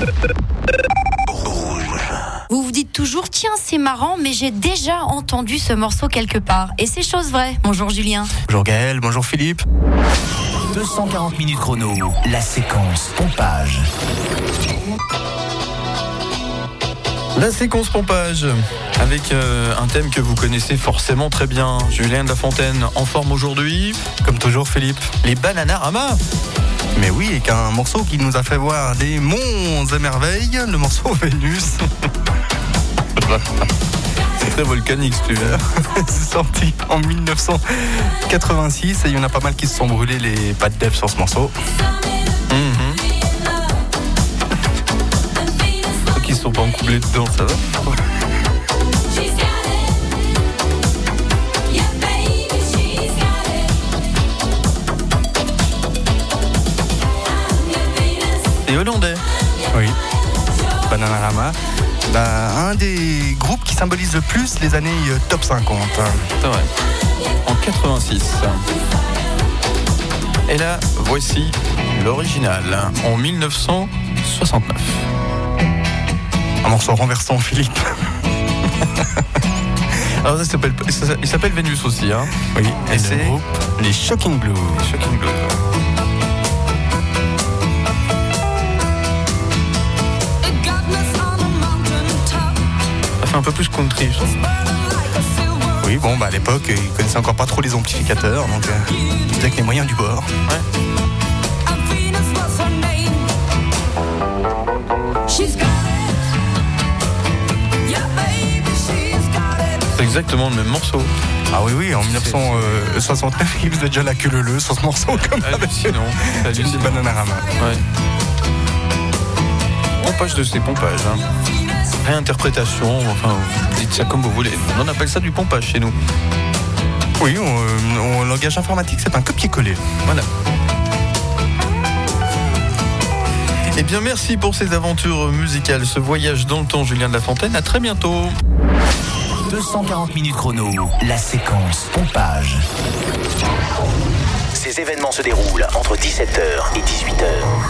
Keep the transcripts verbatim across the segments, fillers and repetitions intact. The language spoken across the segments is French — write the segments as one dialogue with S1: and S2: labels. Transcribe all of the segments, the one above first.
S1: Vous vous dites toujours, tiens, c'est marrant, mais j'ai déjà entendu ce morceau quelque part. Et c'est chose vraie. Bonjour Julien.
S2: Bonjour Gaël, bonjour Philippe.
S3: deux cent quarante minutes chrono, la séquence pompage.
S2: La séquence pompage, avec euh, un thème que vous connaissez forcément très bien. Julien de la Fontaine en forme aujourd'hui. Comme toujours Philippe, les Bananarama. Mais oui, et qu'un morceau qui nous a fait voir des monts et merveilles, le morceau Vénus. C'est très volcanique, si tu veux. C'est sorti en dix-neuf cent quatre-vingt-six et il y en a pas mal qui se sont brûlés les pattes d'Ève sur ce morceau. Mm-hmm. Ceux qui se sont pas encoublés dedans, ça va? C'est hollandais. Oui. Bananarama. Bah, un des groupes qui symbolise le plus les années euh, top cinquante. C'est vrai. En quatre-vingt-six. Et là, voici l'original, en dix-neuf cent soixante-neuf. Un morceau renversant, Philippe. Alors ça s'appelle, ça, il s'appelle Vénus aussi, hein. Oui. Et, et c'est groupe, les Shocking Blues. Les Shocking Blues. Un peu plus country, je trouve. Oui, bon, bah à l'époque, ils connaissaient encore pas trop les amplificateurs, donc euh, ils faisaient avec les moyens du bord. Ouais. C'est exactement le même morceau. Ah oui, oui, en dix-neuf cent soixante-neuf, ils faisaient déjà la queue leu sur ce morceau, comme
S4: hallucinant.
S2: avec une Bananarama.
S4: Ouais. Pompage de ces pompages, hein. Réinterprétation, enfin, dites ça comme vous voulez. On appelle ça du pompage chez nous.
S2: Oui, en langage informatique, c'est un copier-coller.
S4: Voilà. Eh bien, merci pour ces aventures musicales, ce voyage dans le temps, Julien de la Fontaine. À très bientôt.
S3: deux cent quarante minutes chrono, la séquence pompage. Ces événements se déroulent entre dix-sept heures et dix-huit heures.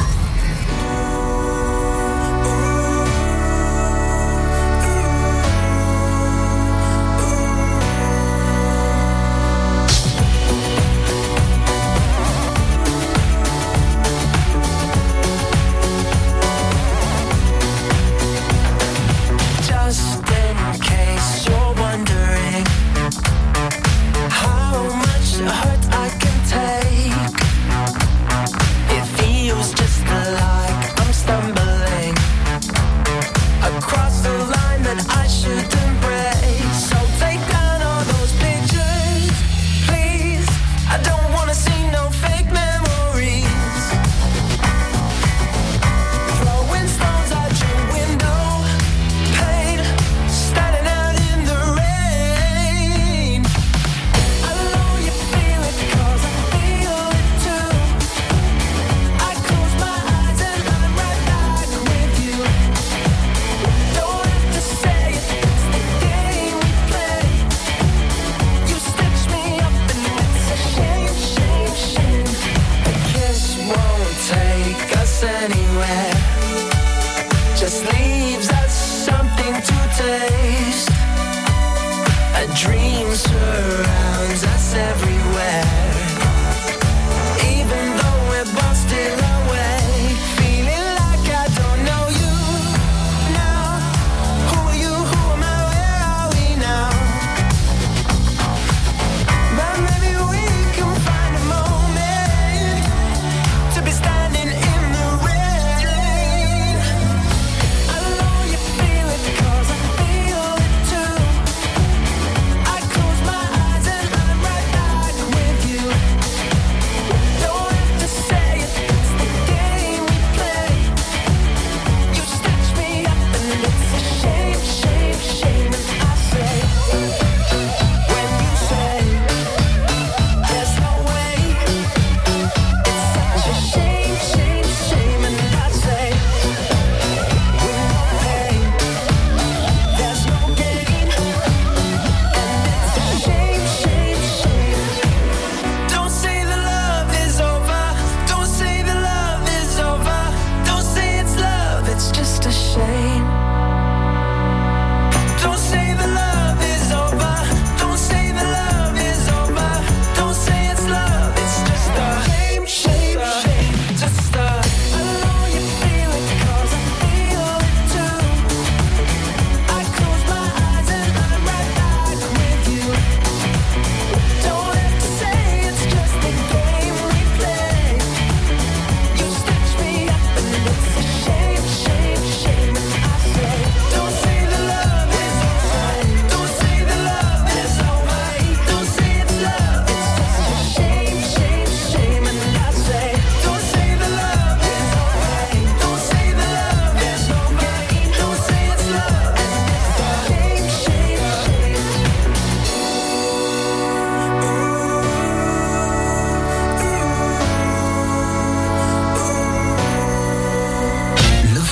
S5: I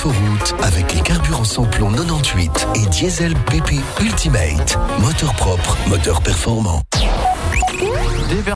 S5: Inforoute avec les carburants samplon quatre-vingt-dix-huit et diesel B P Ultimate. Moteur propre, moteur performant.
S2: Des